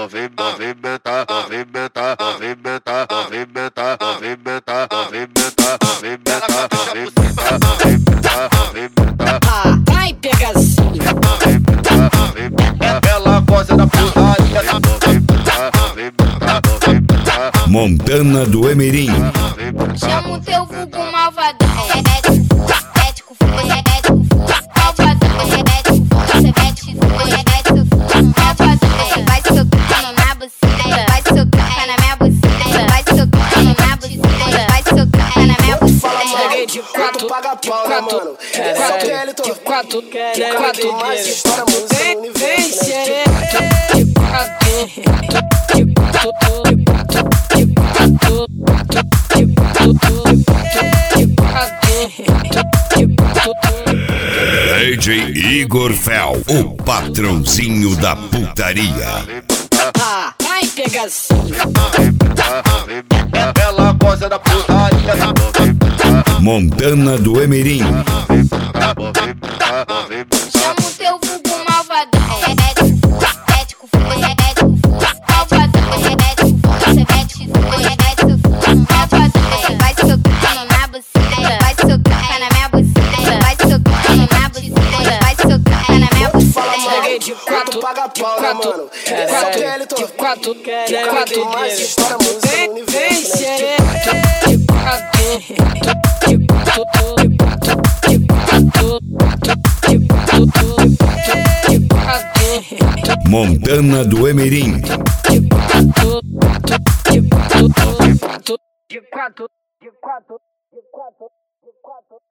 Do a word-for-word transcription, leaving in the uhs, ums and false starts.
movimenta, movimenta, movimenta, movimenta, movimenta, movimenta, movimenta, movimenta, movimenta. Vai, pegazinho. Ela gosta da putaria. Montana do Emirim. Chama o teu vulgo malvadão. Ético, ético, malvadão. Ético, você mete, mete, malvadão. Vai socando na buceta, vai socando na minha buceta, vai socando na buceta, vai socando na minha buceta. Cheguei de quatro, paga pau, né, mano? de quatro, de quatro, de quatro, mais história, mano, isso é no universo, vem, né? xereca, de quatro, de quatro, de quatro, de quatro, de quatro. D J Igor Fel, o patrãozinho da putaria. Vai, pegazinho. Ela gosta da putaria. Montana do Emirim. Chama o teu vulgo malvadão. Ético, ético, malvadão. Ético, você mete, mete, malvadão. Vai socando na buceta, vai socando na minha buceta, vai socando na buceta, vai socando na minha buceta. Cheguei de quatro, paga de pau, né, quatro, mano? de quatro, de quatro, mais história, mano, isso é no vem, vem, universo, né? xereca, de quatro, de quatro, de quatro, de quatro, de quatro, de quatro. Montana do Emirim. De quatro, de quatro, de quatro.